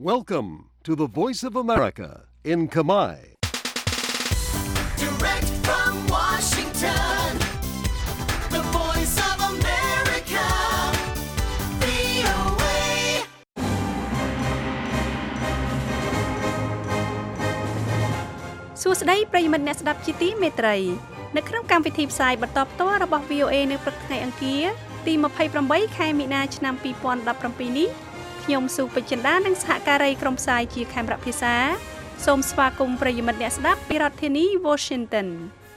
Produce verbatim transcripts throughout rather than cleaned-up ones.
Welcome to the Voice of America in Khmer. Direct from Washington, the Voice of America, វី អូ เอសួស្តីប្រិយមិត្តអ្នកស្ដាប់ជាទីមេត្រីនៅក្នុងកម្មវិធីផ្សាយបន្តផ្ទាល់របស់ វី អូ เอ នៅព្រឹកថ្ងៃអង្គារទី ยี่สิบแปด ខែមីនាឆ្នាំยี่สิบสิบเจ็ดនេះខ្ញុំសុពេជ្ជដានិងសហការីក្រុមផ្សាយជាខេមរៈភាសាសូមស្វាគមន៍ប្រិយមិត្តអ្នកស្ដាប់ពីរដ្ឋធានី Washington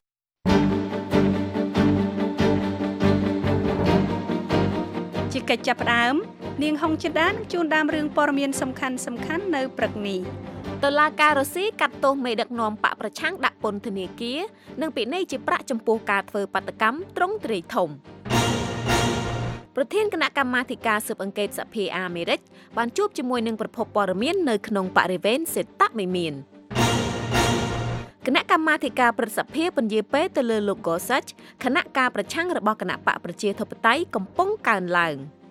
ជាកិច្ចចាប់ផ្ដើមនាងហុងចិន្តានឹងជួនដើមរឿងព័ត៌មានសំខាន់ៗនៅព្រឹកនេះតុលាការរុស្ស៊ីកាត់ទោសមេដឹកនាំបកប្រឆាំងដាក់ពន្ធនាគារនិងពិន័យជាប្រាក់ចំពោះការធ្វើបាតកម្មទ្រង់ទ្រាយធំប្រធានគណៈកម្មាធិការស៊ើបអង្កេតសភាអាមេរិកបានជួបជាមួយនឹងប្រភពព័ត៌មាននៅក្នុងបរិវេណសេតវិមានគណៈកម្មាធិការព្រឹទ្ធសភាពន្យាពេលទៅលើលោក Gorsuch គណៈការប្រឆាំងរបស់គណៈបកប្រជាធិបតេយ្យកំពុងកើនឡើង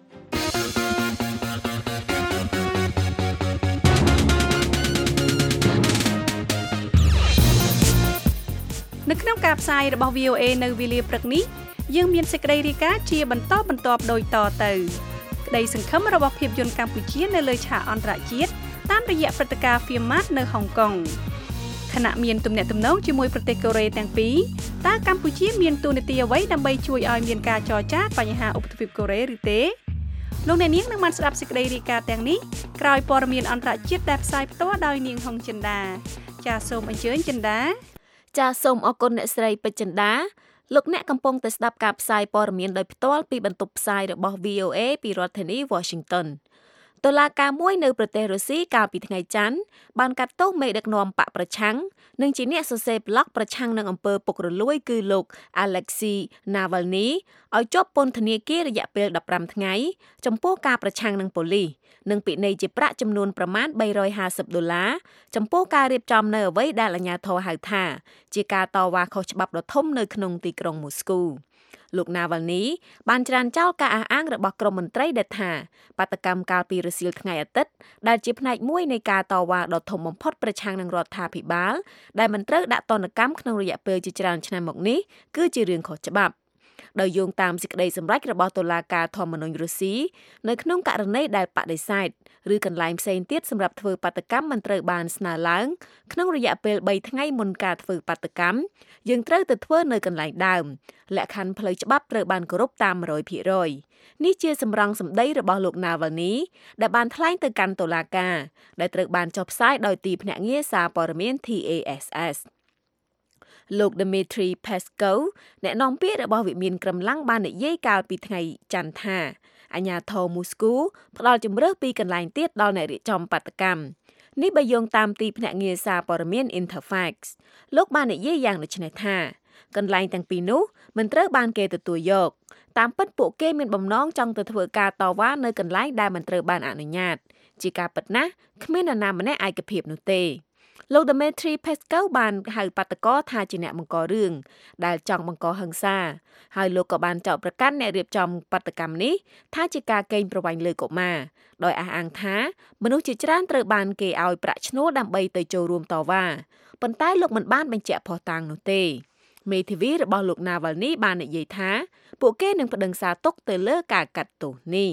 នៅក្នុងការផ្សាយរបស់ វី អូ เอ នៅវេលាព្រឹកនេះយើងមានសេចក្តីរាយការណ៍ជាបន្តបន្ទាប់ដូចតទៅក្តីសង្ឃឹមរបស់ភាពយន្តកម្ពុជានៅលើឆាកអន្តរជាតិតាមរយៈព្រឹត្តិការណ៍ FilmMart នៅហុងកុងខណៈមានទំនាក់ទំនងជាមួយប្រទេសកូរ៉េទាំងពីរតើកម្ពុជាមានទូនាទីអ្វីដើម្បីជួយឲ្យមានការចរចាបញ្ហាឧបទ្វីបកូរ៉េឬទេលោកអ្នកនាងនឹងបានស្ដាប់សេចក្តីរាយការណ៍ទាំងនេះក្រោយព័ត៌មានអន្តរជាតិដែលផ្សាយផ្ទាល់ដោយនាងហុងចិន្តាចាសសូមអញ្ជើញចិន្តាចាសសូមអរគុណអ្នកស្រីពេជ្រចិន្តាលោកអ្នកកំពុងតែស្ដាប់ការផ្សាយព័ត៌មានដោយផ្ទាល់ពីបន្ទប់ផ្សាយរបស់ វី អូ เอ ពីរដ្ឋធានី Washington តុលាការមួយនៅប្រទេសរុស្ស៊ីកាលពីថ្ងៃច័ន្ទបានកាត់ទោសមេដឹកនាំបកប្រឆាំងនិងជាអ្នកសរសេរប្លុកប្រឆាំងនឹងអំពើពុករលួយគឺលោក Alexei Navalny ឲ្យជាប់ពន្ធនាគាររយៈពេលដប់ប្រាំថ្ងៃចំពោះការប្រឆាំងនឹងប៉ូលីសនិងពិន័យជាប្រាក់ចំនួនប្រមាណបីរយហាសិបដុល្លារចំពោះការរៀបចំនៅអ្វីដែលអាជ្ញាធរហៅថាជាការតវ៉ាខុសច្បាប់ដ៏ធំនៅក្នុងទីក្រុងមូស្គូលោក Navalny បានច្រានចោលការអះអាងរបស់ក្រុមមន្ត្រីដែលថាបាតកម្មកាលពីរសៀលថ្ងៃអាទិត្យដែលជាផ្នែកមួយនៃការតវ៉ាដ៏ធំបំផុតប្រឆាំងនឹងរដ្ឋាភិបាលដែលមិនត្រូវដាក់ទណ្ឌកម្មក្នុងរយៈពេលជាច្រើនឆ្នាំមកនេះគឺជារឿងខុសច្បាប់ដោយយោងតាមសេចក្តីសម្រេចរបស់តុលាការធម្មនុញ្ញរុស្ស៊ីនៅក្នុងករណីដែលបដិសេធឬកន្លែងផ្សេងទៀតសម្រាប់ធ្វើបាតកម្មមិនត្រូវបានស្នើឡើងក្នុងរយៈពេលបីថ្ងៃមុនការធ្វើបាតកម្មយើងត្រូវទៅធ្វើនៅកន្លែងដើមលក្ខខណ្ឌផ្លូវច្បាប់ត្រូវបានគោរពតាម một trăm phần trăm នេះជាសម្រង់សម្ដីរបស់លោក Navalny ដែលបានថ្លែងទៅកាន់តុលាការដែលត្រូវបានចុះផ្សាយដោយទីភ្នាក់ងារសារព័ត៌មាន ที เอ เอส เอสលោក Dmitry Peskov អ្នកនាំពាក្យរបស់វិមានក្រមឡាំងបាននិយាយកាលពីថ្ងៃច័ន្ទថាអាជ្ញាធរមូស្គូផ្ដល់ជម្រើសពីកន្លែងទៀតដល់អ្នករៀបចំបាតកម្មនេះបើយោងតាមទីភ្នាក់ងារសារព័ត៌មាន Interfax លោកបាននិយាយយ៉ាងដូចនេះថាកន្លែងទាំងពីរនោះមិនត្រូវបានគេទទួលយកតាមពិតពួកគេមានបំណងចង់ទៅធ្វើការតវ៉ានៅកន្លែងដែលមិនត្រូវបានអនុញ្ញាតជាការពិតណាស់គ្មាននរណាម្នាក់ឯកភាពនោះទេលោក Dmitry Peskov បានហៅបាតកោថាជាអ្នកបង្ករឿងដែលចង់បង្កហិង្សាហើយលោកក៏បានចោទប្រកាន់អ្នករៀបចំបាតកម្មនេះថាជាការកេងប្រវ័ញ្ចលើកុមារដោយអះអាងថាមនុស្សជាច្រើនត្រូវបានគេឲ្យប្រាក់ឈ្នួលដើម្បីទៅចូលរួមតវ៉ាប៉ុន្តែលោកមិនបានបញ្ជាក់ភស្តុតាងនោះទេមេធាវីរបស់លោក Navalny បាននិយាយថាពួកគេនឹងប្តឹងសារទុកទៅលើការកាត់ទោសនេះ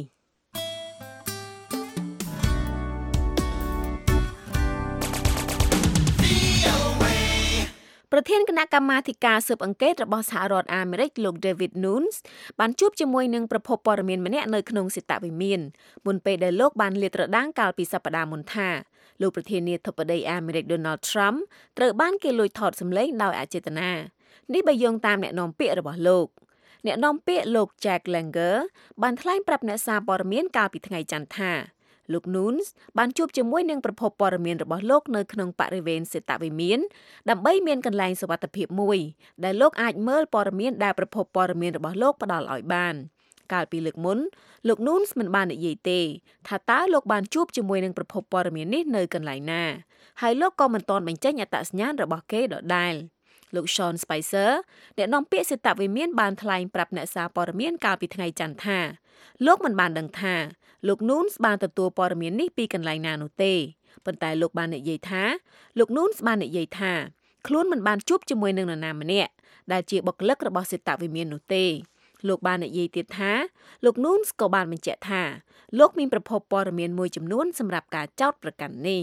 ប្រធានគណៈកម្មាធិការស៊ើបអង្កេតរបស់សហរដ្ឋអាមេរិកលោក David Nunes បានជួបជាមួយនឹងប្រភពព័ត៌មានម្នាក់នៅក្នុងសេតវិមានមុនពេលដែលលោកបានលាតត្រដាងកាលពីសប្តាហ៍មុនថាលោកប្រធានាធិបតីអាមេរិក Donald Trump ត្រូវបានគេលួចថតសម្លេងដោយអចេតនានេះបើយោងតាមអ្នកនាំពាក្យរបស់លោកអ្នកនាំពាក្យលោក Jack Langer បានថ្លែងប្រាប់អ្នកសារព័ត៌មានកាលពីថ្ងៃច័ន្ទថាលោក Nunes បានជួបជាមួយនឹងប្រភពព័ត៌មានរបស់លោកនៅក្នុងបរិវេណសេតវិមានដើម្បីមានកន្លែងសុវត្ថិភាពមួយដែលលោកអាចមើលព័ត៌មានដែលប្រភពព័ត៌មានរបស់លោកផ្ដល់ឲ្យបានកាលពីលើកមុនលោក Nunes មិនបាននិយាយទេថាតើលោកបានជួបជាមួយនឹងប្រភពព័ត៌មាននេះនៅកន្លែងណាហើយលោកក៏មិនទាន់បញ្ចេញអត្តសញ្ញាណរបស់គេដដែលលោក Sean Spicer អ្នកនាំពាក្យសេតវិមានបានថ្លែងប្រាប់អ្នកសារព័ត៌មានកាលពីថ្ងៃច័ន្ទថាលោកមិនបានដឹងថាលោក Nunes បានទទួលព័ត៌មាននេះពីកន្លែងណានោះទេប៉ុន្តែលោកបាននិយាយថាលោក Nunes បាននិយាយថាខ្លួនមិនបានជួបជាមួយនឹងនរណាម្នាក់ដែលជាបុគ្គលិករបស់សេតវិមាននោះទេលោកបាននិយាយទៀតថាលោក Nunes ក៏បានបញ្ជាក់ថាលោកមានប្រភពព័ត៌មានមួយចំនួនសម្រាប់ការចោទប្រកាន់នេះ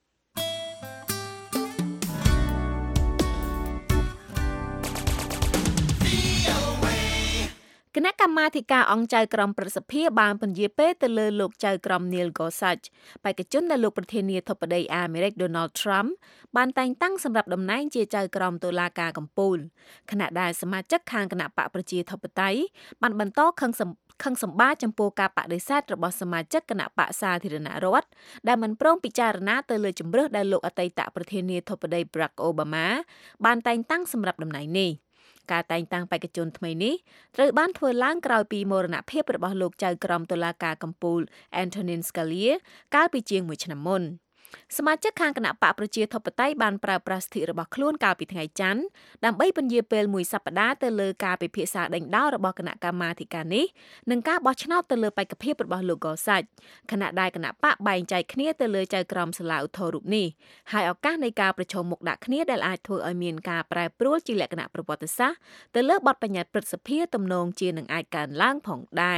គណៈកម្មាធិការអង្គចៅក្រមប្រសិទ្ធិបានពន្យាពេលទៅលើលោកចៅក្រម Neil Gorsuch បេក្ខជនដែលលោកប្រធានាធិបតីអាមេរិក Donald Trump បានតែងតាំងសម្រាប់តំណែងជាចៅក្រមតុលាការកំពូលខណៈដែលសមាជិកខាងគណៈបកប្រជាធិបតេយ្យបានបន្តខឹងសម្ខឹងសម្បាចំពោះការបដិសេធរបស់សមាជិកគណៈបកសាធារណរដ្ឋដែលមិនព្រមពិចារណាទៅលើជំរើសដែលលោកអតីតប្រធានាធិបតី Barack Obama បានតែងតាំងសម្រាប់តំណែងនេះការតែងតាំងបេក្ខជនថ្មីនេះត្រូវបានធ្វើឡើងក្រោយពីមរណភាពរបស់លោកចៅក្រមតុលាការកំពូល Antonin Scalia កាលពីជាងមួយឆ្នាំមុនសមាជិកខាងគណៈបកប្រជាធិបតេយ្យបានប្រើប្រាស់សិទ្ធិរបស់ខ្លួនកាលពីថ្ងៃច័ន្ទដើម្បីពន្យាពេលមួយសប្តាហ៍ទៅលើការពិភាក្សាដេញដោលរបស់គណៈកម្មាធិការនេះនិងការបោះឆ្នោតទៅលើបេក្ខភាពរបស់លោក Gorsuch ខណៈដែលគណៈបកបែងចែកគ្នាទៅលើចៅក្រមសាលាឧទ្ធររូបនេះហើយឱកាសនៃការប្រជុំមុខដាក់គ្នាដែលអាចធ្វើឲ្យមានការប្រែប្រួលជាលក្ខណៈប្រវត្តិសាស្ត្រទៅលើបទបញ្ញត្តិព្រឹទ្ធសភាទំនងជានឹងអាចកើនឡើងផងដែរ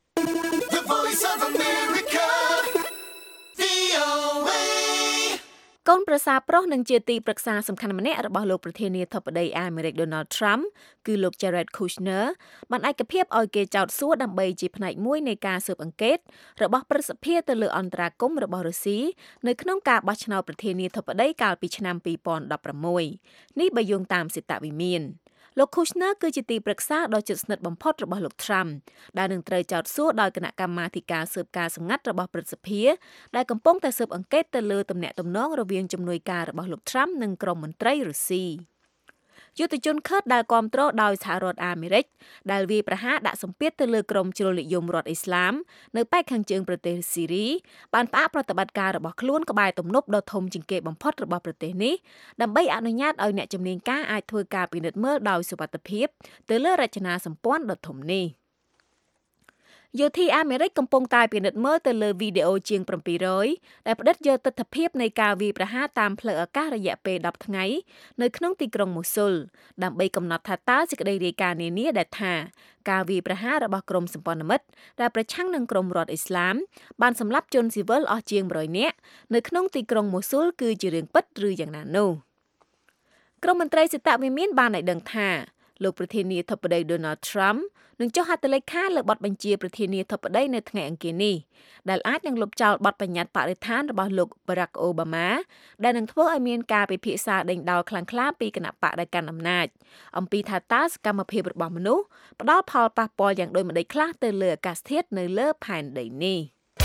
The Voice of America វី អូ เอកូនប្រសារប្រុសនិងជាទីប្រឹក្សាសំខាន់ម្នាក់របស់លោកប្រធានាធិបតីអាមេរិក Donald Trump គឺលោក Jared Kushner បានឯកភាពឲ្យគេចោទសួរដើម្បីជាផ្នែកមួយនៃការស៊ើបអង្កេតរបស់ព្រឹទ្ធសភាទៅលើអន្តរាគមន៍របស់រុស្ស៊ីនៅក្នុងការបោះឆ្នោតប្រធានាធិបតីកាលពីឆ្នាំពីរពាន់ដប់ប្រាំមួយនេះបើយោងតាមសេតវិមានលោក Kushner គឺជាទីប្រឹក្សាដ៏ជិតស្និទ្ធបំផុតរបស់លោក Trump ដែលនឹងត្រូវចោទសួរដោយគណៈកម្មាធិការស៊ើបការសម្ងាត់របស់ព្រឹទ្ធសភាដែលកំពុងតែស៊ើបអង្កេតទៅលើទំនាក់ទំនងរវាងជំនួយការរបស់លោក Trump និងក្រុមមន្ត្រីរុស្ស៊ីយុទ្ធជនខឺតដែលគាំទ្រដោយសហរដ្ឋអាមេរិកដែលវាយប្រហារដាក់សម្ពាធទៅលើក្រុមជ្រុលនិយមរដ្ឋអ៊ីស្លាមនៅប៉ែកខាងជើងប្រទេសស៊ីរីបានផ្អាកប្រតិបត្តិការរបស់ខ្លួនក្បែរទំនប់ដ៏ធំជាងគេបំផុតរបស់ប្រទេសនេះដើម្បីអនុញ្ញាតឲ្យអ្នកជំនាញការអាចធ្វើការពិនិត្យមើលដោយសុវត្ថិភាពទៅលើរចនាសម្ព័ន្ធដ៏ធំនេះយោធាអាមេរិកកំពុងតែពិនិត្យមើលទៅលើវីដេអូជាងbảy trămដែលផ្ដិតយកទិដ្ឋភាពនៃការវាយប្រហារតាមផ្លូវអាកាសរយៈពេលដប់ថ្ងៃនៅក្នុងទីក្រុងមូស៊ុលដើម្បីកំណត់ថាតើសេចក្តីរាយការណ៍នានាដែលថាការវាយប្រហាររបស់ក្រុមសម្ព័ន្ធមិត្តដែលប្រឆាំងនឹងក្រុមរដ្ឋអ៊ីស្លាមបានសម្លាប់ជនស៊ីវិលអស់ជាងមួយរយនាក់នៅក្នុងទីក្រុងមូស៊ុលគឺជារឿងពិតឬយ៉ាងណានោះក្រុមមន្ត្រីសេតវិមានបានឲ្យដឹងថាលោកប្រធានាធិបតី Donald Trump នឹងចុះហត្ថលេខាលើបទបញ្ជាប្រធានាធិបតីនៅថ្ងៃអង្គារនេះដែលអាចនឹងលុបចោលបទបញ្ញត្តិបរិស្ថានរបស់លោក Barack Obama ដែលនឹងធ្វើឲ្យមានការពិភាក្សាដេញដោលខ្លាំងក្លាពីគណៈបកដែលកាន់អំណាចអំពីថាតើសកម្មភាពរបស់មនុស្សផ្ដល់ផលប៉ះពាល់យ៉ាងដូចម្តេចខ្លះទៅលើអាកាសធាតុនៅលើផែនដីនេះ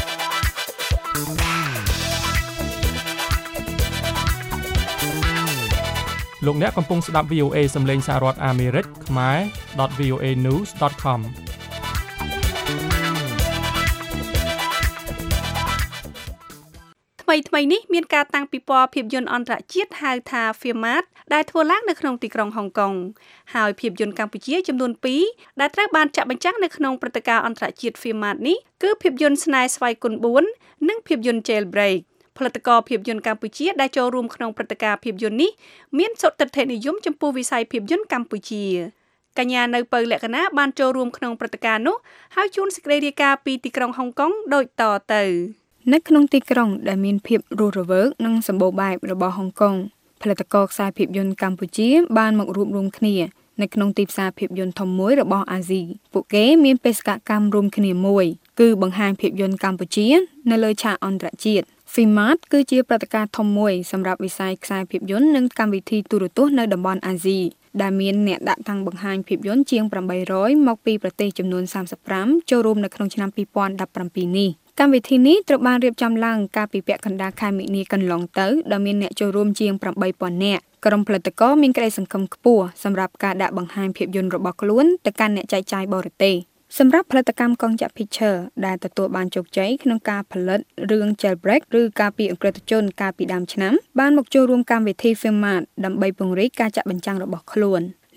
លោកអ្នកកំពុងស្ដាប់ វី អូ เอ សំឡេងសហរដ្ឋអាមេរិកខ្មែរ .វី អូ เอ news ដត com ថ្មីថ្មីនេះមានការតាំងពិព័រណ៍ភាពយន្តអន្តរជាតិហៅថា Filmat ដែលធ្វើឡើងនៅក្នុងទីក្រុងហុងកុងហើយភាពយន្តកម្ពុជាចំនួនពីរដែលត្រូវបានចាក់បញ្ចាំងនៅក្នុងព្រឹត្តិការណ៍អន្តរជាតិ Filmat នេះគឺភាពយន្តស្នេហ៍ស្វ័យគុណបួននិងភាពយន្ត Jailbreakផលិតករភាពយន្តកម្ពុជាដែលចូលរួមក្នុងព្រឹត្តិការណ៍ភាពយន្តនេះមានសុទិដ្ឋិនិយមចំពោះវិស័យភាពយន្តកម្ពុជាកញ្ញានៅពៅលក្ខណៈបានចូលរួមក្នុងព្រឹត្តិការណ៍នោះហើយជួនសេចក្តីរាយការណ៍ពីទីក្រុងហុងកុងដូចតទៅនៅក្នុងទីក្រុងដែលមានភាពរស់រវើកនិងសម្បូរបែបរបស់ហុងកុងផលិតករខ្សែភាពយន្តកម្ពុជាបានមករួបរวมគ្នានៅក្នុងទីផ្សារភាពយន្តធំមួយរបស់អាស៊ីពួកគេមានបេសកកម្មរួមគ្នាមួយគឺបង្ហាញភាពយន្តកម្ពុជានៅលើឆាកអន្តរជាតិFilmat គឺជាព្រឹត្តិការណ៍ធំមួយសម្រាប់វិស័យខ្សែភាពយន្តនិងកម្មវិធីទូរទស្សន៍នៅតំបន់អាស៊ីដែលមានអ្នកដាក់តាំងបង្ហាញភាពយន្តជាងeight hundredមកពីប្រទេសចំនួនthirty-fiveចូលរួមនៅក្នុងឆ្នាំtwenty seventeenនេះកម្មវិធីនេះត្រូវបានរៀបចំឡើងកាលពីពាក់កណ្ដាលខែមិនិនាកន្លងទៅដែលមានអ្នកចូលរួមជាងeight thousandនាក់ក្រុមផលិតករមានក្តីសង្ឃឹមខ្ពស់សម្រាប់ការដាក់បង្ហាញភាពយន្តរបស់ខ្លួនទៅកាន់អ្នកចែកចាយបរទេសសម្រាប់ផលិតកម្មកងចាក់ Picture ដែលទទួលបានជោគជ័យក្នុងការផលិតរឿង Jailbreak ឬការពីអក្រិតជនកាលពីដើមឆ្នាំបានមកចូលរួមកម្មវិធី Filmat ដើម្បីពង្រីកការចាក់បញ្ចាំងរបស់ខ្លួន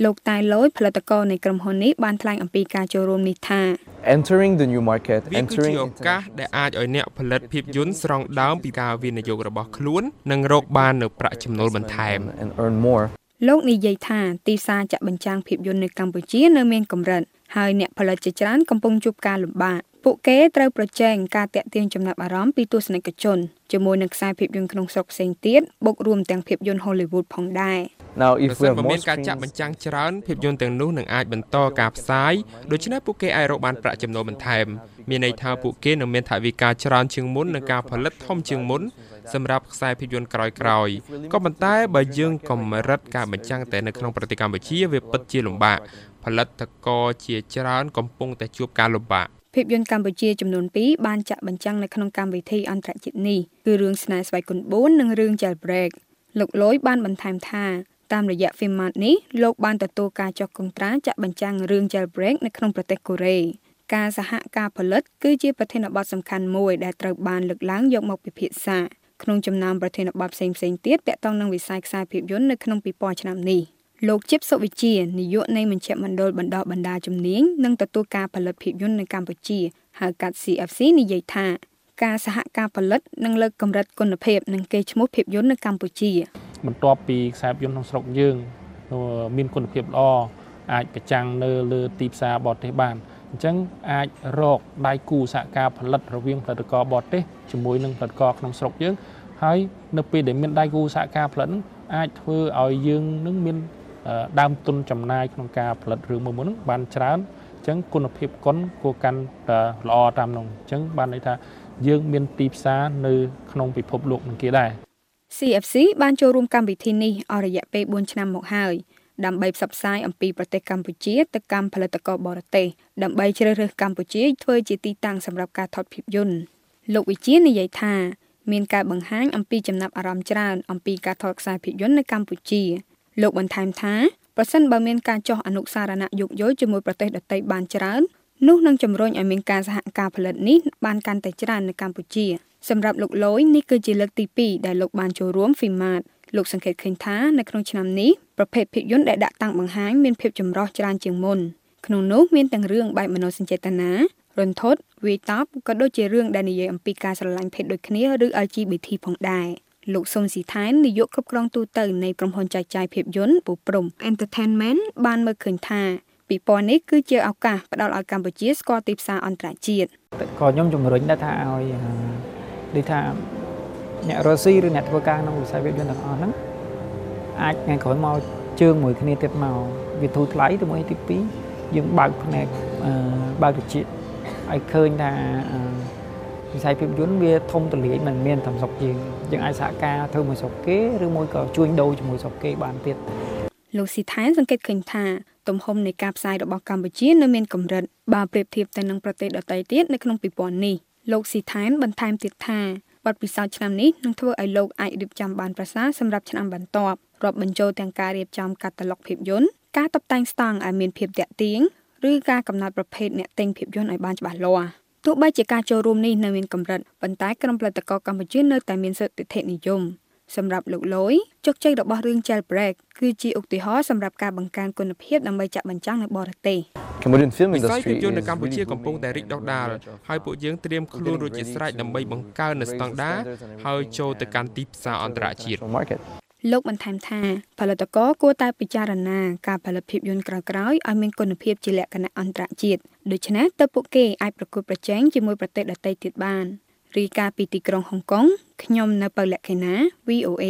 លោកតែលយផលិតករនៃក្រុមហ៊ុននេះបានថ្លែងអំពីការចូលរួមនេះថា entering the new market វាគឺជា entering ឱកាសដែលអាចឲ្យអ្នកផលិតភាពយន្តស្រង់ដើមពីការវិនិយោគរបស់ខ្លួននិងរកបាននូវប្រាក់ចំណូលបន្ថែម and earn more លោកនិយាយថាទីផ្សារចាក់បញ្ចាំងភាពយន្តនៅកម្ពុជានៅមានកម្រិតហើយអ្នកផលិតជាច្រើនកំពុងជួបការលំបាកពួកគេត្រូវប្រជែងការតាក់ទាញចំណាប់អារម្មណ៍ពីទស្សនិកជនជាមួយនឹងខ្សែភាពយន្តក្នុងស្រុកផ្សេងទៀតបូករួមទាំងភាពយន្ត Hollywood ផងដែរ now if ប្រសិ we ន have បើ more មានការចាក់បញ្ចាំងច្រើនភាពយន្តទាំងនោះនឹងអាចបន្តការផ្សាយដូច្នេះពួកគេអាចរកបានប្រាក់ចំណូលបន្ថែមមានន័យថាពួកគេនឹងមានថវិកាច្រើនជាងមុននិងការផលិតធំជាងមុនសម្រាប់ខ្សែភាពយន្តក្រោយៗក៏ប៉ុន្តែបើយើងកម្រិតការបញ្ចាំងតែនៅក្នុងប្រទេសកម្ពុជាវាពិតជាលំបាកផលិតករជាច្រើនកំពុងតែជួបការលំបាកភាពយន្តកម្ពុជាចំនួនពីរបានចាក់បញ្ចាំងនៅក្នុងកម្មវិធីអន្តរជាតិនេះគឺរឿងស្នេហ៍ស្វ័យគុណបួននិងរឿង Jailbreak លោកលយបានបន្ថែមថាតាមរយៈ Filmart នេះលោកបានទទួលការចុះកុងត្រាចាក់បញ្ចាំងរឿង Jailbreak នៅក្នុងប្រទេសកូរ៉េការសហការផលិតគឺជាប្រធានបទសំខាន់មួយដែលត្រូវបានលើកឡើងយកមកពិភាក្សាក្នុងចំណោមប្រធានបទផ្សេងៗទៀតទាក់ទងនឹងវិស័យខ្សែភាពយន្តនៅក្នុងពិព័រណ៍ឆ្នាំនេះលោកជិបសុវិជានាយកនៃមជ្ឈមណ្ឌលបណ្ដុះបណ្ដាលជំនាញនិងទទួលការផលិតភាពយន្តនៅកម្ពុជាហៅកាត់ C F C និយាយថាការសហការផលិតនឹងលើកកម្រិតគុណភាពនិងកេរ្តិ៍ឈ្មោះភាពយន្តនៅកម្ពុជាបន្ទាប់ពីខ្សែភាពយន្តក្នុងស្រុកយើងមានគុណភាពល្អអាចប្រចាំងនៅលើទីផ្សារបរទេសបានអញ្ចឹងអាចរកដៃគូសហការផលិតរវាងផលិតករបរទេសជាមួយនឹងផលិតករក្នុងស្រុកយើងហើយនៅពេលដែលមានដៃគូសហការផលិតនឹងអាចធ្វើឲ្យយើងនឹងមានដើមទុនចំណាយក្នុងការផលិតរឿងមួយមួយហ្នឹងបានច្រើនអញ្ចឹងគុណភាពគុណគួរកាន់តែល្អតាមនោះអញ្ចឹងបានន័យថាយើងមានទីផ្សារនៅក្នុងពិភពលោកនឹងគេដែរ C F C បានចូលរួមកម្មវិធីនេះអស់រយៈពេលបួនឆ្នាំមកហើយដើម្បីផ្សព្វផ្សាយអំពីប្រទេសកម្ពុជាទៅកាន់ផលិតករបរទេសដើម្បីជ្រើសរើសកម្ពុជាធ្វើជាទីតាំងសម្រាប់ការថតភាពយន្តលោកវិជានិយាយថាមានការបង្ហាញអំពីចំណាប់អារម្មណ៍ច្រើនអំពីការថតខ្សែភាពយន្តនៅកម្ពុជាលោកបន្ថែមថាប្រសិនបើមានការចុះអនុសារណៈយោគយល់ជាមួយប្រទេសដទៃបានច្រើននោះនឹងជំរុញឲ្យមានការសហការផលិតនេះបានកាន់តែច្រើននៅកម្ពុជាសម្រាប់លោកលយនេះគឺជាលើកទីពីរដែលលោកបានចូលរួម Filmart លោកសង្កេតឃើញថានៅក្នុងឆ្នាំនេះប្រភេទភាពយន្តដែលដាក់តាំងបង្ហាញមានភាពចម្រុះច្រើនជាងមុនក្នុងនោះមានទាំងរឿងបែបមនោសញ្ចេតនារន្ធត់វាយតប់ក៏ដូចជារឿងដែលនិយាយអំពីការស្រឡាញ់ភេទដូចគ្នាឬ L G B T ផងដែរលោកសុនស៊ីថែននាយកគ្រប់គ្រងទូតនៃក្រុមហ៊ុនចែកចាយភាពយន្តពូព្រំ Entertainment បានមើលឃើញថាពិព័រណ៍នេះគឺជាឱកាសផ្ដល់ឲ្យកម្ពុជាស្គាល់ទីផ្សារអន្តរជាតិក៏ខ្ញុំជំរុញដែរថាឲ្យដូចថាអ្នករស់ស៊ីឬអ្នកធ្វើការក្នុងវិស័យភាពយន្តទាំងអស់ហ្នឹងអាចថ្ងៃក្រោយមកជើងមួយគ្នាទៀតមកវាធូរថ្លៃទៅមួយទីពីរយើងបើកផ្នែកបើកវិជាឲ្យឃើញថាវិស័យភាពយន្តវាធំទូលាយមិនមានតែស្រុកយើងយើងអាចសហការធ្វើមួយស្រុកគេឬមួយក៏ជួញដូរជាមួយស្រុកគេបានទៀតលោកស៊ីថែនសង្កេតឃើញថាទំហំនៃការផ្សាយរបស់កម្ពុជានៅមានកម្រិតបើប្រៀបធៀបទៅនឹងប្រទេសដទៃទៀតនៅក្នុងពិព័រណ៍នេះលោកស៊ីថែនបន្ថែមទៀតថាបទពិសោធន៍ឆ្នាំនេះនឹងធ្វើឲ្យលោកអាចរៀបចំបានប្រសើរសម្រាប់ឆ្នាំបន្ទាប់រាប់បញ្ចូលទាំងការរៀបចំកាតាឡុកភាពយន្តការតុបតែងស្តង់ឲ្យមានភាពទាក់ទាញឬការកំណត់ប្រភេទអ្នកទិញភាពយន្តឲ្យបានច្បាស់លាស់ទោះបីជាការចូលរួមនេះនៅមានកម្រិតប៉ុន្តែក្រុមផលិតករកម្ពុជានៅតែមានសិទ្ធិនិយមសម្រាប់លោកលយជោគជ័យរបស់រឿង Jailbreak គឺជាឧទាហរណ៍សម្រាប់ការបង្កើនគុណភាពដើម្បីចាក់បញ្ចាំងនៅបរទេស Cambodian film industry វិស័យភាពយន្តនៅកម្ពុជាកំពុងតែរីកដុះដាលហើយពួកយើងត្រៀមខ្លួនរួចជាស្រេចដើម្បីបង្កើននូវស្តង់ដារហើយចូលទៅកាន់ទីផ្សារអន្តរជាតិលោកបន្ថែមថាផលិតករគួរតែពិចារណាការផលិតភាពយន្តក្រោយៗឲ្យមានគុណភាពជាលក្ខណៈអន្តរជាតិដូច្នេះទើបពួកគេអាចប្រកួតប្រជែងជាមួយប្រទេសដទៃទៀតបានរីកាពីទីក្រុងហុងកុងខ្ញុំនៅប៉ៅលក្ខិណា V O A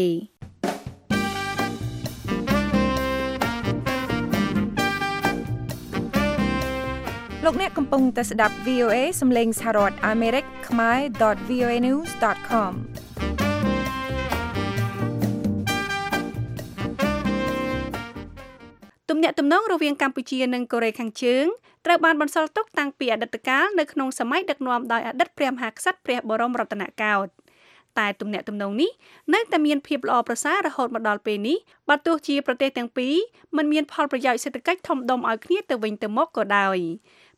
លោកអ្នកកំពុងតែស្ដាប់ V O A សំឡេងសហរដ្ឋអាមេរិកខ្មែរ .v o a news dot com ទំនាក់ទំនងរវាងកម្ពុជានិងកូរ៉េខាងជើងត្រូវបានបន្សល់ទុកតាំងពីអតីតកាលនៅក្នុងសម័យដឹកនាំដោយអតីតព្រះមហាក្សត្រព្រះបរមរតនកោដ្ឋតែទំនាក់ទំនងនេះនៅតែមានភាពល្អប្រសើររហូតមកដល់ពេលនេះបើទោះជាប្រទេសទាំងពីរមិនមានផលប្រយោជន៍សេដ្ឋកិច្ចធំដុំឲ្យគ្នាទៅវិញទៅមកក៏ដោយ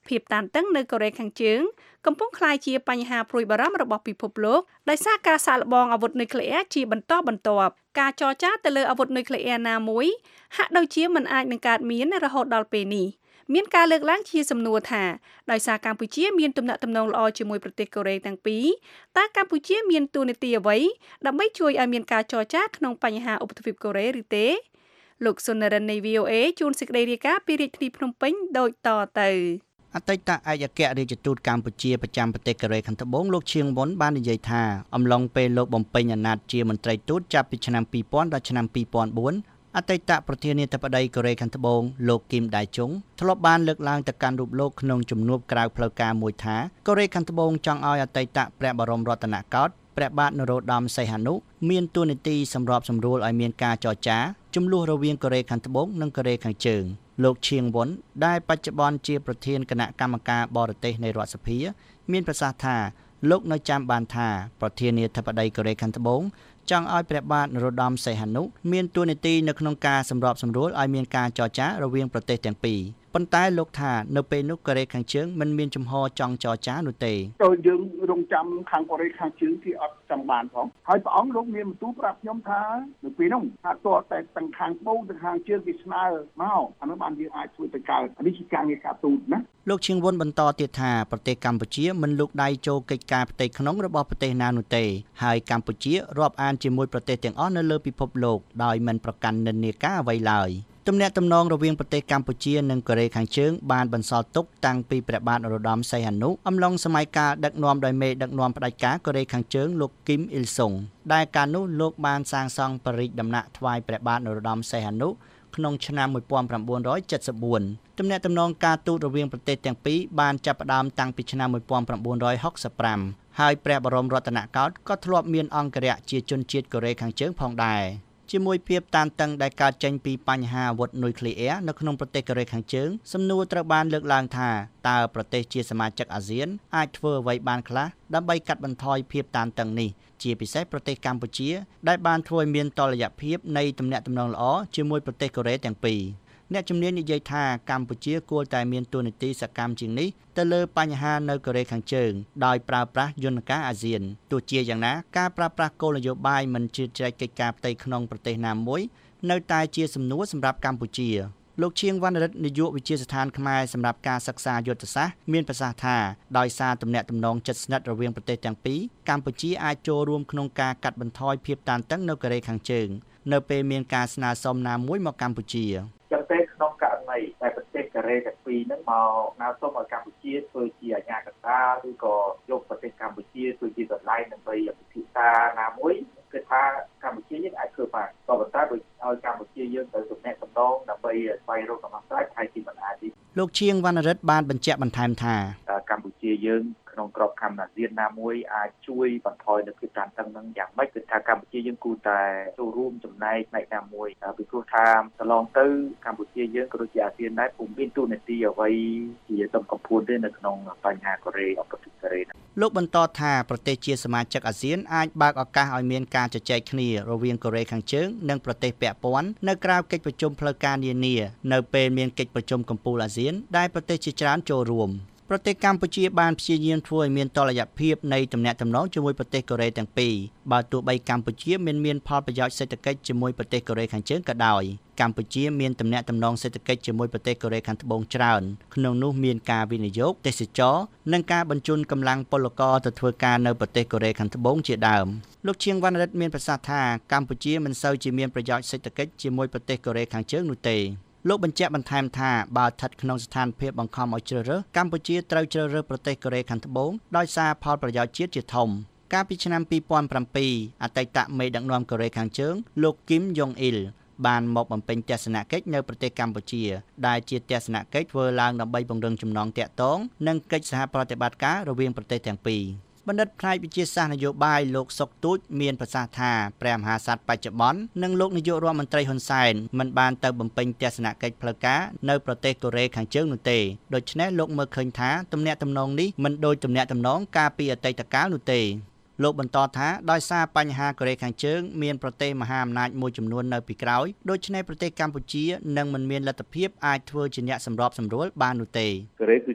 ភាពតានតឹងនៅកូរ៉េខាងជើងកំពុងក្លាយជាបញ្ហាព្រួយបារម្ភរបស់ពិភពលោកដោយសារការសាកល្បងអាវុធនុយក្លេអ៊ែរជាបន្តបន្ទាប់ការចរចាទៅលើអាវុធនុយក្លេអ៊ែរណាមួយហាក់ដូចជាមិនអាចនឹងកើតមានរហូតដល់ពេលនេះមានការលើកឡើងជាសំណួរថាដោយសារកម្ពុជាមានទំនាក់ទំនងល្អជាមួយប្រទេសកូរ៉េទាំងពីរតើកម្ពុជាមានទូនាទីអ្វីដើម្បីជួយឲ្យមានការចរចាក្នុងបញ្ហាឧបទ្វីបកូរ៉េឬទេលោកសុនរិននៃ វី អូ អេ ជួនសេចក្តីរាយការណ៍ពីរាជធានីភ្នំពេញដូចតទៅអតីតឯកអគ្គរដ្ឋទូតកម្ពុជាប្រចាំប្រទេសកូរ៉េខាងត្បូងលោកឈៀងវុនបាននិយាយថាអំឡុងពេលលោកបំពេញអាណត្តិជាមន្ត្រីទូតចាប់ពីឆ្នាំពីរពាន់ដល់ឆ្នាំពីរពាន់បួនអតីតប្រធានាធិបតីកូរ៉េខាងត្បូងលោកគីមដៃជុងធ្លាប់បានលើកឡើងទៅកាន់រូបលោកក្នុងជំនួបក្រៅផ្លូវការមួយថាកូរ៉េខាងត្បូងចង់ឲ្យអតីតព្រះបរមរតនកោដ្ឋព្រះបាទនរោត្តមសីហនុមានតួនាទីសម្របសម្រួលឲ្យមានការចរចាជំលោះរវាងកូរ៉េខាងត្បូងនិងកូរ៉េខាងជើងលោកឈៀងវុនដែលបច្ចុប្បន្នជាប្រធានគណៈកម្មការបរទេសនៃរដ្ឋសភាមានប្រសាសន៍ថាលោកនៅចាំបានថាប្រធានាធិបតីកូរ៉េខាងត្បូងចង់ឲ្យព្រះបាទនរោត្តមសីហនុមានតួនាទីនៅក្នុងការសម្របសម្រួលឲ្យមានការចរចារវាងប្រទេសទាំងពីរប៉ុន្តែលោកថានៅពេលនោះកូរ៉េខាងជើងមិនមានចំហចង់ចរចានោះទេចូលយើងរងចាំខាងកូរ៉េខាងជើងគេអត់ចង់បានផងហើយព្រះអង្គលោកមានបន្ទូលប្រាប់ខ្ញុំថានៅពេលនោះថាតើតែទាំងខាងត្បូងទាំងខាងជើងគេស្នើមកអានោះបានយើងអាចធ្វើទៅកើតនេះជាការងារការទូតណាលោកឈៀងវុនបន្តទៀតថាប្រទេសកម្ពុជាមិនលូកដៃចូលកិច្ចការផ្ទៃក្នុងរបស់ប្រទេសណានោះទេហើយកម្ពុជារាប់អានជាមួយប្រទេសទាំងអស់នៅលើពិភពលោកដោយមិនប្រកាន់និន្នាការអ្វីឡើយទំនាក់ទំនងរវាងប្រទេសកម្ពុជានិងកូរ៉េខាងជើងបានបន្សល់ទុកតាំងពីព្រះបាទនរោត្តមសីហនុអំឡុងសម័យកាលដឹកនាំដោយមេដឹកនាំផ្ដាច់ការកូរ៉េខាងជើងលោកគីមអ៊ីលសុងដែលកាលនោះលោកបានសាងសង់បរិយាដំណាក់ថ្វាយព្រះបាទនរោត្តមសីហនុក្នុងឆ្នាំmột nghìn chín trăm bảy mươi tưទំនាក់ទំនងការទូតរវាងប្រទេសទាំងពីរបានចាប់ផ្ដើមតាំងពីឆ្នាំmột nghìn chín trăm sáu mươi lămហើយព្រះបរមរតនកោដ្ឋក៏ធ្លាប់មានអង្គរៈជាជនជាតិកូរ៉េខាងជើងផងដែរជាមួយភាពតានតឹងដែលកើតចេញពីបញ្ហាអាវុធនុយក្លេអ៊ែរនៅក្នុងប្រទេសកូរ៉េខាងជើងសំណួរត្រូវបានលើកឡើងថាតើប្រទេសជាសមាជិកអាស៊ានអាចធ្វើអ្វីបានខ្លះដើម្បីកាត់បន្ថយភាពតានតឹងនេះជាពិសេសប្រទេសកម្ពុជាដែលបានធ្វើឲ្យមានតុល្យភាពនៃទំនាក់ទំនងល្អជាមួយប្រទេសកូរ៉េទាំងពីរអ្នកជំនាញនិយាយថាកម្ពុជាគួរតែមានតួនាទីសកម្មជាងនេះទៅលើបញ្ហានៅកូរ៉េខាងជើងដោយប្រើប្រាស់យន្តការអាស៊ានទោះជាយ៉ាងណាការប្រើប្រាស់គោលនយោបាយមិនជ្រៀតជ្រែកកិច្ចការផ្ទៃក្នុងប្រទេសណាមួយនៅតែជាសំណួរសម្រាប់កម្ពុជាលោកឈៀងវណ្ណរិទ្ធនាយកវិទ្យាស្ថានខ្មែរសម្រាប់ការសិក្សាយុទ្ធសាស្ត្រមានប្រសាសន៍ថាដោយសារទំនាក់ទំនងជិតស្និទ្ធរវាងប្រទេសទាំងពីរកម្ពុជាអាចចូលរួមក្នុងការកាត់បន្ថយភាពតានតឹងនៅកូរ៉េខាងជើងនៅពេលមានការស្នើសុំណាមួយមកកម្ពុជាចឹងទេក្នុងករណីដែលប្រទេសកូរ៉េទាំងពីរហ្នឹងមកស្នើសុំឲ្យកម្ពុជាធ្វើជាអាជ្ញាកណ្ដាលឬក៏យកប្រទេសកម្ពុជាធ្វើជាកន្លែងដើម្បីពិភាក្សាណាមួយគឺថាកម្ពុជាយើងអាចធ្វើបានក៏ប៉ុន្តែដោយឲ្យកម្ពុជាយើងទៅទំនាក់ទំនងដើម្បីស្វែងរកដំណោះស្រាយថៃទីមិនអាចទេលោកឈៀងវណ្ណរិទ្ធបានបញ្ជាក់បន្ថែមថាកម្ពុជាយើងក្នុងក្របខ័ណ្ឌអាស៊ានណាមួយអាចជួយបន្ថយនៅភាពតានតឹងនឹងយ៉ាងម៉េចគឺថាកម្ពុជាយើងគួរតែចូលរួមចំណែកផ្នែកណាមួយពីព្រោះថាកន្លងទៅកម្ពុជាយើងក៏ដូចជាអាស៊ានដែរពុំមានតួនាទីអ្វីជាសំខាន់ពួនទេនៅក្នុងបញ្ហាកូរ៉េអបទិកូរ៉េលោកបន្តថាប្រទេសជាសមាជិកអាស៊ានអាចបើកឱកាសឲ្យមានការជជែកគ្នារវាងកូរ៉េខាងជើងនិងប្រទេសពាក់ព័ន្ធនៅក្រៅកិច្ចប្រជុំផ្លូវការនានានៅពេលមានកិច្ចប្រជុំកំពូលអាស៊ានដែលប្រទេសជាច្រើនចូលរួមប្រទេសកម្ពុជាបានព្យាយាមធ្វើឲ្យមានតុល្យភាពនៃទំនាក់ទំនងជាមួយប្រទេសកូរ៉េទាំងពីរបើទោះបីកម្ពុជាមានមានផលប្រយោជន៍សេដ្ឋកិច្ចជាមួយប្រទេសកូរ៉េខាងជើងក៏ដោយកម្ពុជាមានទំនាក់ទំនងសេដ្ឋកិច្ចជាមួយប្រទេសកូរ៉េខាងត្បូងច្រើនក្នុងនោះមានការវិនិយោគទេសចរនិងការបញ្ជូនកម្លាំងពលករទៅធ្វើការនៅប្រទេសកូរ៉េខាងត្បូងជាដើមលោកឈៀងវណ្ណរិទ្ធមានប្រសាសន៍ថាកម្ពុជាមិនសូវជាមានប្រយោជន៍សេដ្ឋកិច្ចជាមួយប្រទេសកូរ៉េខាងជើងនោះទេលោកបញ្ជាក់បន្ថែមថាបើស្ថិតក្នុងស្ថានភាពបង្ខំឲ្យជ្រើសរើសកម្ពុជាត្រូវជ្រើសរើសប្រទេសកូរ៉េខាងត្បូងដោយសារផលប្រយោជន៍ជាតិជាធំកាលពីឆ្នាំពីរពាន់ប្រាំពីរអតីតមេដឹកនាំកូរ៉េខាងជើងលោកគីមយ៉ុងអ៊ីលបានមកបំពេញទស្សនកិច្ចនៅប្រទេសកម្ពុជាដែលជាទស្សនកិច្ចធ្វើឡើងដើម្បីពង្រឹងចំណងទាក់ទងនិងកិច្ចសហប្រតិបត្តិការរវាងប្រទេសទាំងពីរបណ្ឌិតផ្នែកវិទ្យាសាស្ត្រនយោបាយលោកសុកទូចមានប្រសាសន៍ថាព្រះមហាក្សត្របច្ចុប្បន្ននិងលោកនាយករដ្ឋមន្ត្រីហ៊ុនសែនមិនបានទៅបំពេញទស្សនកិច្ចផ្លូវការនៅប្រទេសកូរ៉េខាងជើងនោះទេដូច្នេះលោកមើលឃើញថាទំនាក់ទំនងនេះមិនដូចទំនាក់ទំនងកាលពីអតីតកាលនោះទេលោកបន្តថាដោយសារបញ្ហាកូរ៉េខាងជើងមានប្រទេសមហាអំណាចមួយចំនួននៅពីក្រោយដូច្នេះប្រទេសកម្ពុជានឹងមិនមានលទ្ធភាពអាចធ្វើជាអ្នកសម្របសម្រួលបាននោះទេកូរ៉េគឺជាឧប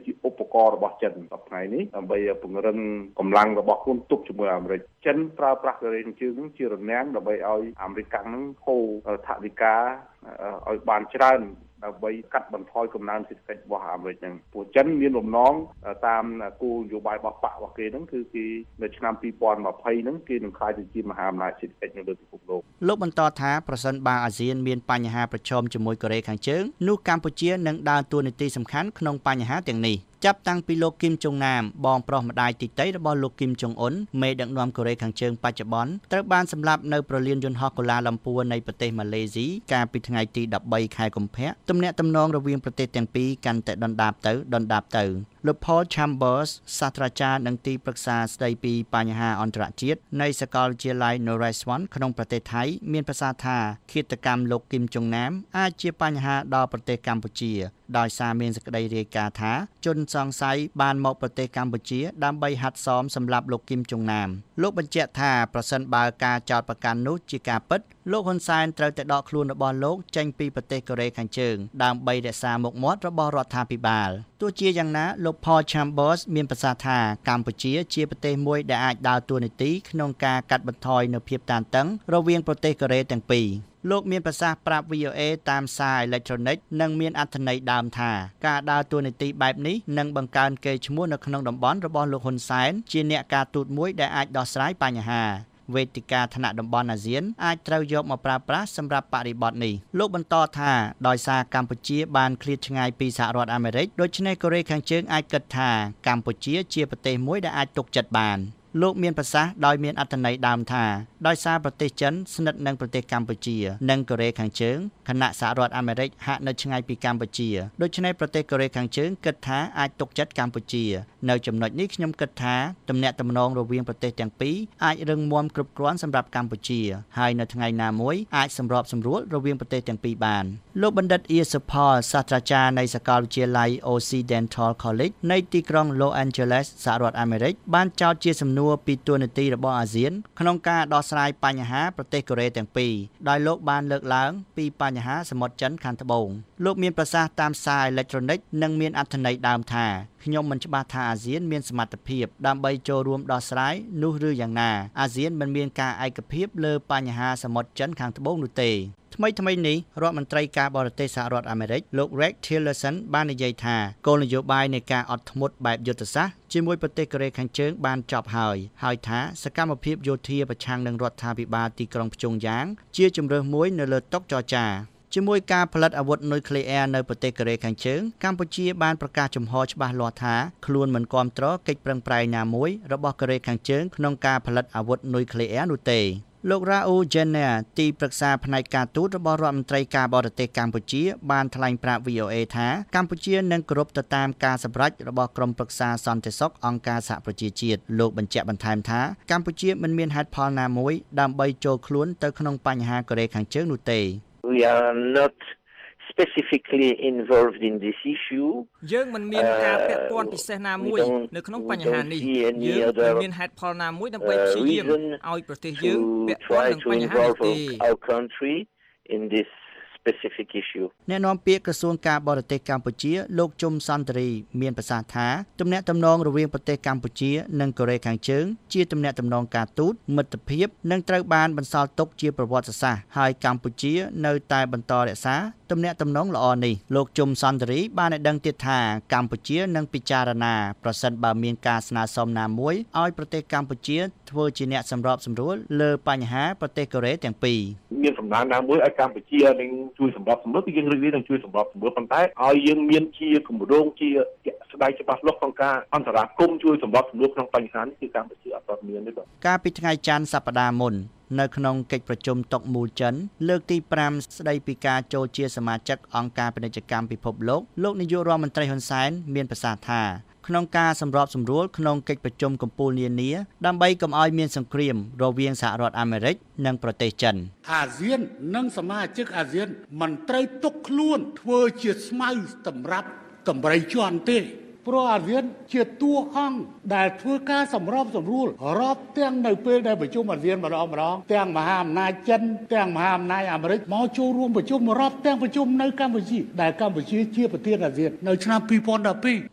ករណ៍របស់ចិនសប្តាហ៍នេះដើម្បីពង្រឹងកម្លាំងរបស់ខ្លួនទុកជាមួយអាមេរិកចិនប្រើប្រាស់កូរ៉េខាងជើងនឹងជារនាំងដើម្បីឲ្យអាមេរិកហ្នឹងហូរថវិកាឲ្យបានច្រើនដើម្បីកាត់បន្ថយកំណើនសេដ្ឋកិច្ចរបស់អាមេរិកហ្នឹងពួកចិនមានបំណងតាមគោលនយោបាយរបស់បករបស់គេហ្នឹងគឺគេនៅឆ្នាំពីរពាន់ម្ភៃហ្នឹងគេនឹងក្លាយទៅជាមហាអំណាចសេដ្ឋកិច្ចនៅលើពិភពលោកលោកបន្តថាប្រសិនបើអាស៊ានមានបញ្ហាប្រឈមជាមួយកូរ៉េខាងជើងនោះកម្ពុជានឹងដើរតួនាទីសំខាន់ក្នុងបញ្ហាទាំងនេះចាប់តាំងពីលោកគីមចុងណាមបងប្រុសម្ដាយទីតីរបស់លោកគីមចុងអ៊ុនមេដឹកនាំកូរ៉េខាងជើងបច្ចុប្បន្នត្រូវបានសម្លាប់នៅប្រលានយន្តហោះកូឡាឡាំពួរនៃប្រទេសម៉ាឡេស៊ីកាលពីថ្ងៃទីដប់បីខែកុម្ភៈទំនាក់ទំនងរវាងប្រទេសទាំងពីរកាន់តែដុនដាបទៅដុនដាបទៅលោក Paul Chambers សាស្ត្រាចារ្យនិងទីប្រឹក្សាស្ដីពីបញ្ហាអន្តរជាតិនៃសាកលវិទ្យាល័យ Northwestern ក្នុងប្រទេសថៃមានប្រសាសន៍ថាឃាតកម្មលោកគីមចុងណាមអាចជាបញ្ហាដល់ប្រទេសកម្ពុជាដោយសារមានសេចក្តីរាយការណ៍ថាជនសង្ស័យបានមកប្រទេសកម្ពុជាដើម្បីហាត់សមសម្រាប់លោកគីមចុងណាមលោកបញ្ជាក់ថាប្រសិនបើការចោទប្រកាន់នោះជាការពិតលោកហ៊ុនសែនត្រូវតែដកខ្លួនរបស់លោកចេញពីប្រទេសកូរ៉េខាងជើងដើម្បីរក្សាមុខមាត់របស់រដ្ឋាភិបាលទោះជាយ៉ាងណាលោក Paul Chambers មានប្រសាសន៍ថាកម្ពុជាជាប្រទេសមួយដែលអាចដើរតួនាទីក្នុងការកាត់បន្ថយនូវភាពតានតឹងរវាងប្រទេសកូរ៉េទាំងពីរលោកមានប្រសាសន៍ប្រាប់ វី អូ អេ តាមសារអេឡិចត្រូនិកនិងមានអត្ថន័យដើមថាការដើរតួនាទីបែបនេះនឹងបង្កើនកេរ្តិ៍ឈ្មោះនៅក្នុងតំបន់របស់លោកហ៊ុនសែនជាអ្នកការទូតមួយដែលអាចដោះស្រាយបញ្ហាវេទិកាថ្នាក់តំបន់អាស៊ានអាចត្រូវយកមកប្រើប្រាស់សម្រាប់បរិបទនេះលោកបន្តថាដោយសារកម្ពុជាបានឃ្លាតឆ្ងាយពីសហរដ្ឋអាមេរិកដូច្នេះកូរ៉េខាងជើងអាចគិតថាកម្ពុជាជាប្រទេសមួយដែលអាចទុកចិត្តបានលោកមានប្រសាសន៍ដោយមានអត្ថន័យដើមថាដោយសារប្រទេសចិនស្និទ្ធនឹងប្រទេសកម្ពុជានិងកូរ៉េខាងជើងខណៈសហរដ្ឋអាមេរិកហាក់នៅឆ្ងាយពីកម្ពុជាដូច្នេះប្រទេសកូរ៉េខាងជើងគិតថាអាចទុកចិត្តកម្ពុជានៅចំណុចនេះខ្ញុំគិតថាទំនាក់ទំនងរវាងប្រទេសទាំងពីរអាចរឹងមាំគ្រប់គ្រាន់សម្រាប់កម្ពុជាហើយនៅថ្ងៃណាមួយអាចសម្របសម្រួលរវាងប្រទេសទាំងពីរបានលោកបណ្ឌិតអ៊ីសុផលសាស្ត្រាចារ្យនៃសាកលវិទ្យាល័យ Occidental College នៃទីក្រុង Los Angeles សហរដ្ឋអាមេរិកបានចោទជាសំណួរពីតួនាទីរបស់អាស៊ានក្នុងការដោះស្រាយបញ្ហាប្រទេសកូរ៉េទាំងពីរដោយលោកបានលើកឡើងពីបញ្ហាសមុទ្រចិនខាងត្បូងលោកមានប្រសាសន៍តាមសារអេឡិចត្រូនិកនិងមានអត្ថន័យដើមថាខ្ញុំមិនច្បាស់ថាអាស៊ានមានសមត្ថភាពដើម្បីចូលរួមដោះស្រាយនោះឬយ៉ាងណាអាស៊ានមិនមានការឯកភាពលើបញ្ហាសមុទ្រចិនខាងត្បូងនោះទេថ្មីថ្មីនេះរដ្ឋមន្ត្រីការបរទេសសហរដ្ឋអាមេរិកលោក Rex Tillerson បាននិយាយថាគោលនយោបាយនៃការអត់ធ្មត់បែបយុទ្ធសាស្ត្រជាមួយប្រទេសកូរ៉េខាងជើងបានចប់ហើយហើយថាសកម្មភាពយោធាប្រឆាំងនឹងរដ្ឋាភិបាលទីក្រុងព្យុងយ៉ាងជាជំរើសមួយនៅលើតុចរចាជាមួយការផលិតអាវុធនុយក្លេអ៊ែរនៅប្រទេសកូរ៉េខាងជើងកម្ពុជាបានប្រកាសចំហច្បាស់លាស់ថាខ្លួនមិនគាំទ្រកិច្ចប្រឹងប្រែងណាមួយរបស់កូរ៉េខាងជើងក្នុងការផលិតអាវុធនុយក្លេអ៊ែរនោះទេលោក Raul Jena ទីប្រឹក្សាផ្នែកការទូតរបស់រដ្ឋមន្ត្រីការបរទេសកម្ពុជាបានថ្លែងប្រាប់ វី អូ អេ ថាកម្ពុជានឹងគោរពទៅតាមការសម្រេចរបស់ក្រុមប្រឹក្សាសន្តិសុខអង្គការសហប្រជាជាតិលោកបញ្ជាក់បន្ថែមថាកម្ពុជាមិនមានហេតុផលណាមួយដើម្បីចូលខ្លួនទៅក្នុងបញ្ហាកូរ៉េខាងជើងនោះទេ We are not specifically involved in this issue យើងមិនមានការពាក់ព័ន្ធពិសេសណាមួយនៅក្នុងបញ្ហានេះយើងមិនមានហេតុផលណាមួយដើម្បីព្យាយាមឲ្យប្រទេសយើងពាក់ព័ន្ធនឹងបញ្ហានេះទេ our country in this specific issue អ្នកនាំពាក្យក្រសួងការបរទេសកម្ពុជាលោកជុំសន្តិរីមានប្រសាសន៍ថាទំនាក់ទំនងរវាងប្រទេសកម្ពុជានិងកូរ៉េខាងជើងជាទំនាក់ទំនងការទូតមិត្តភាពនិងត្រូវបានបន្សល់ទុកជាប្រវត្តិសាស្ត្រហើយកម្ពុជានៅតែបន្តរក្សាទំនាក់ទំនងល្អនេះលោកជុំសន្តិរីបានឲ្យដឹងទៀតថាកម្ពុជានឹងពិចារណាប្រសិនបើមានការស្នើសុំណាមួយឲ្យប្រទេសកម្ពុជាធ្វើជាអ្នកសម្របសម្រួលលើបញ្ហាប្រទេសកូរ៉េទាំងពីរមានសំណើណាមួយឲ្យកម្ពុជានឹងជួយសម្របសម្រួលគឺយើងរីករាយនឹងជួយសម្របសម្រួលប៉ុន្តែឲ្យយើងមានជាគម្រោងជាស្ដីច្បាស់លាស់ក្នុងការអន្តរាគមន៍ជួយសម្របសម្រួលក្នុងបញ្ហានេះគឺកម្ពុជាអត់ទាន់មានទេបាទកាលពីថ្ងៃច័ន្ទសប្តាហ៍មុននៅក្នុងកិច្ចប្រជុំតុកមូលចិនលើកទីប្រាំស្ដីពីការចូលជាសមាជិកអង្គការពាណិជ្ជកម្មពិភពលោកលោកនាយករដ្ឋមន្ត្រីហ៊ុនសែនមានប្រសាសន៍ថាក្នុងការសម្របសម្រួលក្នុងកិច្ចប្រជុំកំពូលនានាដើម្បីកុំឲ្យមានសង្គ្រាមរវាងសហរដ្ឋអាមេរិកនិងប្រទេសចិនអាស៊ាននិងសមាជិកអាស៊ានមិនត្រូវទុកខ្លួនធ្វើជាស្មៅសម្រាប់កម្រៃជាន់ទេព្រោះអាស៊ានជាតួអង្គដែលធ្វើការសម្របសម្រួលរាប់ទាំងនៅពេលដែលប្រជុំអាស៊ានម្ដងម្ដងទាំងមហាអំណាចចិនទាំងមហាអំណាចអាមេរិកមកចូលរួមប្រជុំរាប់ទាំងប្រជុំនៅកម្ពុជាដែលកម្ពុជាជាប្រធានអាស៊ាននៅឆ្នាំពីរពាន់ដប់ពីរ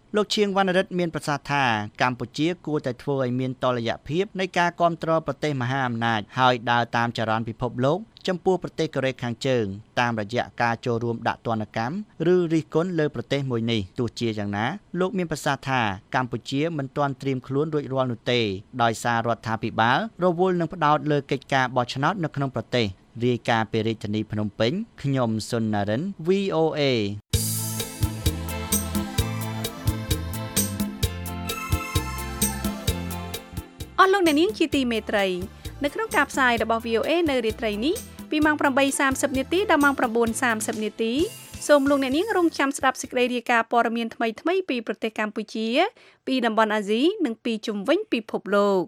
លោកឈៀងវណ្ណរិទ្ធមានប្រសាសន៍ថាកម្ពុជាគួរតែធ្វើឲ្យមានតុល្យភាពនៃការគាំទ្រប្រទេសមហាអំណាចហើយដើរតាមចរន្តពិភពលោកចំពោះប្រទេសកូរ៉េខាងជើងតាមរយៈការចូលរួមដាក់ទណ្ឌកម្មឬរិះគន់លើប្រទេសមួយនេះទោះជាយ៉ាងណាលោកមានប្រសាសន៍ថាកម្ពុជាមិនទាន់ត្រៀមខ្លួនរួចរាល់នោះទេដោយសាររដ្ឋាភិបាលរវល់នឹងផ្ដោតលើកិច្ចការបោះឆ្នោតនៅក្នុងប្រទេសរាយការណ៍ពីរាជធានីភ្នំពេញខ្ញុំសុនណារិន វី អូ เอអស់លោកអ្នកនាងជាទីមេត្រីនៅក្នុងការផ្សាយរបស់ វី អូ เอ នៅរាត្រីនេះពីម៉ោង ប្រាំបីសាមសិប នាទីដល់ម៉ោង ៩សាមសិប នាទីសូមលោកអ្នកនាងរងចាំស្ដាប់សេចក្តីរាយការណ៍ព័ត៌មានថ្មីៗពីប្រទេសកម្ពុជាពីតំបន់អាស៊ីនិងពីជុំវិញពិភពលោក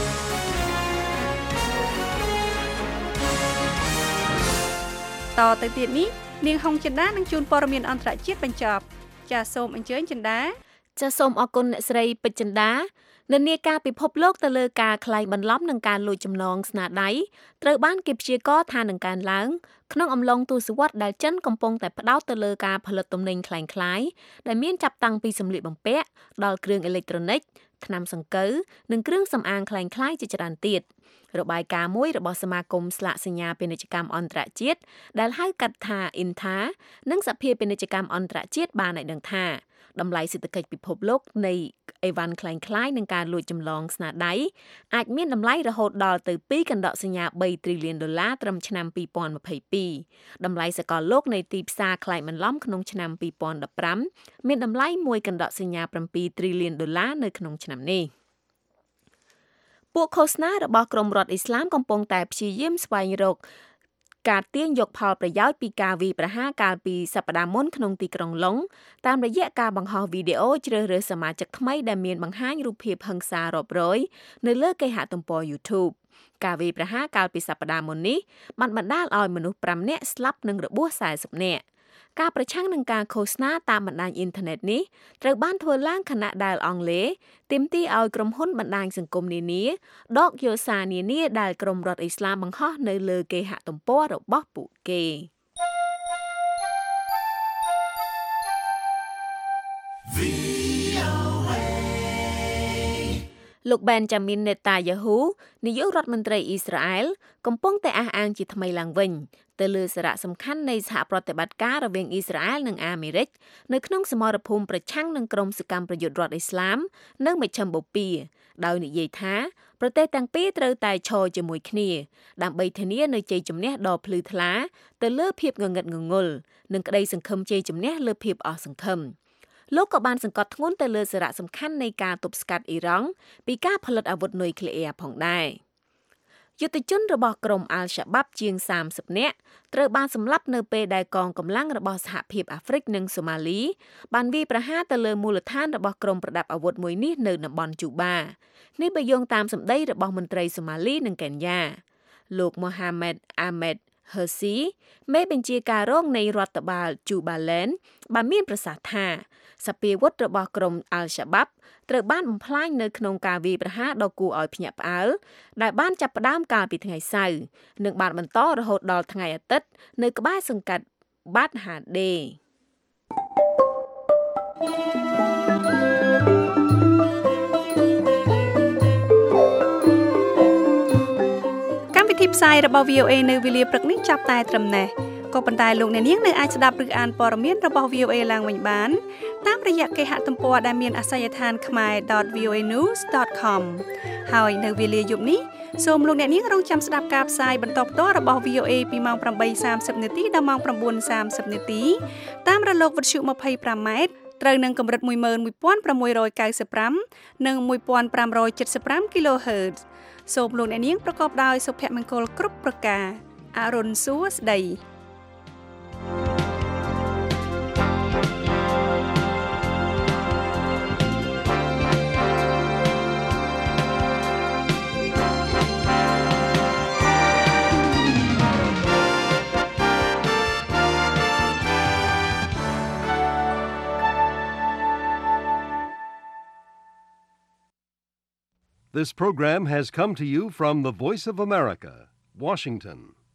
តទៅទៀតនេះនាងហុងចិន្តានឹងជួនព័ត៌មានអន្តរជាតិបញ្ចប់ចាសសូមអញ្ជើញចិន្តាចាសសូមអរគុណអ្នកស្រីពេជ្រចិន្តានិន្នាការពិភពលោកទៅលើការក្លែងបន្លំនិងការលួចចម្លងស្នាដៃត្រូវបានគេព្យាករណ៍ថានឹងកើនឡើងក្នុងអំឡុងទសវត្សរ៍ដែលចិនកំពុងតែផ្ដោតទៅលើការផលិតទំនិញคล้ายៗដែលមានចាប់តាំងពីសម្លៀកបំពាក់ដល់គ្រឿងអេឡិចត្រូនិកថ្នាំសង្កូវនិងគ្រឿងសម្អាងคล้ายៗជាច្រើនទៀតរបាយការណ៍មួយរបស់សមាគមស្លាកសញ្ញាពាណិជ្ជកម្មអន្តរជាតិដែលហៅកាត់ថា អ៊ីន ថា និងសភាពាណិជ្ជកម្មអន្តរជាតិបានឲ្យដឹងថាតម្លៃសេដ្ឋកិច្ចពិភពលោកនៃអីវ៉ាន់คล้ายៗនឹងការលួចចម្លងស្នាដៃអាចមានតម្លៃរហូតដល់ទៅពីកណ្ដកសញ្ញាបីទ្រីលានដុល្លារត្រឹមឆ្នាំពីរពាន់ម្ភៃពីរតម្លៃសកលលោកនៃទីផ្សារក្លែងបន្លំក្នុងឆ្នាំពីរពាន់ដប់ប្រាំមានតម្លៃមួយកណ្ដកសញ្ញាប្រាំពីរទ្រីលានដុល្លារនៅក្នុងឆ្នាំនេះពួកឃោសនារបស់ក្រមរដ្ឋអ៊ីស្លាមកំពុងតែព្យាយាមស្វែងរកការទាញយកផលប្រយោជន៍ពីការវាយប្រហារកាលពីសប្តាហ៍មុនក្នុងទីក្រុងឡុងតាមរយៈការបង្ហោះវីដេអូជ្រើសរើសសមាជិកថ្មីដែលមានបង្ហាញរូបភាពហិង្សារាប់រយនៅលើគេហទំព័រ YouTube ការវាយប្រហារកាលពីសប្តាហ៍មុននេះបានបណ្ដាលឲ្យមនុស្សប្រាំនាក់ស្លាប់និងរបួសសែសិបនាក់ការប្រឆាំងនឹងការឃោសនាតាមបណ្ដាញអ៊ីនធឺណិតនេះត្រូវបានធ្វើឡើងខណៈដែលអង់គ្លេសទាមទារឲ្យក្រុមហ៊ុនបណ្ដាញសង្គមនានាដកយកសារនានាដែលក្រុមរដ្ឋអ៊ីស្លាមបង្ហោះនៅលើគេហទំព័ររបស់ពួកគេលោកបែនចាមីននេតាយ៉ាហ៊ូនាយករដ្ឋមន្ត្រីអ៊ីស្រាអែលកំពុងតែអះអាងជាថ្មីឡើងវិញទៅលើសារៈសំខាន់នៃសហប្រតិបត្តិការរវាងអ៊ីស្រាអែលនិងអាមេរិកនៅក្នុងសមរភូមិប្រឆាំងនឹងក្រុមសកម្មប្រយុទ្ធរដ្ឋអ៊ីស្លាមនៅមជ្ឈិមបូព៌ាដោយនិយាយថាប្រទេសទាំងពីរត្រូវតែឈរជាមួយគ្នាដើម្បីធានានូវជ័យជំនះដ៏ភ្លឺថ្លាទៅលើភាពងងឹតងងុលនិងក្តីសង្ឃឹមជ័យជំនះលើភាពអស់សង្ឃឹមលោកក៏បានសង្កត់ធ្ងន់ទៅលើសារៈសំខាន់នៃការទប់ស្កាត់អ៊ីរ៉ង់ពីការផលិតអាវុធនុយក្លេអ៊ែរផងដែរយុទ្ធជនរបស់ក្រុមអាល់ Shabab ជាងសាមសិបនាក់ត្រូវបានសម្លាប់នៅពេលដែលកងកម្លាំងរបស់សហភាពអាហ្វ្រិកនិងសូម៉ាលីបានវាយប្រហារទៅលើមូលដ្ឋានរបស់ក្រុមប្រដាប់អាវុធមួយនេះនៅតំបន់ជូបានេះបើយោងតាមសម្ដីរបស់មន្ត្រីសូម៉ាលីនិងកេនយ៉ាលោក Mohamed Ahmed Hersi មេបញ្ជាការរងនៃរដ្ឋបាលជូបាឡែនបានមានប្រសាសន៍ថាសពាវុធរបស់ក្រុមអាល់ Shabab ត្រូវបានបំផ្លាញនៅក្នុងការវាយប្រហារដ៏គួរឲ្យភ្ញាក់ផ្អើលដែលបានចាប់ផ្ដើមកាលពីថ្ងៃសៅរ៍និងបានបន្តរហូតដល់ថ្ងៃអាទិត្យនៅក្បែរសង្កាត់បាតហាដេកម្មវិធីផ្សាយរបស់ វី អូ เอ នៅវេលាព្រឹកនេះចាប់តែត្រឹមនេះក៏ប៉ុន្តែលោកអ្នកនាងនៅអាចស្ដាប់ឬអានព័ត៌មានរបស់ វី អូ เอ ឡើងវិញបានតាមរយៈគេហទំព័រដែលមានអាសយដ្ឋាន khmer dot v o a news dot com ហើយនៅវេលាយប់នេះសូមលោកអ្នកនាងរងចាំស្ដាប់ការផ្សាយបន្តផ្ទាល់របស់ វី អូ เอ ពីម៉ោងប្រាំបីសាមសិប នាទីដល់ម៉ោង៩សាមសិប នាទីតាមរលកវិទ្យុម្ភៃប្រាំម៉ែត្រត្រូវនឹងកម្រិតមួយម៉ឺនមួយពាន់ប្រាំមួយរយកៅសិបប្រាំនិងមួយពាន់ប្រាំរយចិតសិបប្រាំ kilohertz សូមលោកអ្នកនាងប្រកបដោយសុភមង្គលគ្រប់ប្រការអរុនសួស្ដី This program has come to you from the Voice of America, Washington.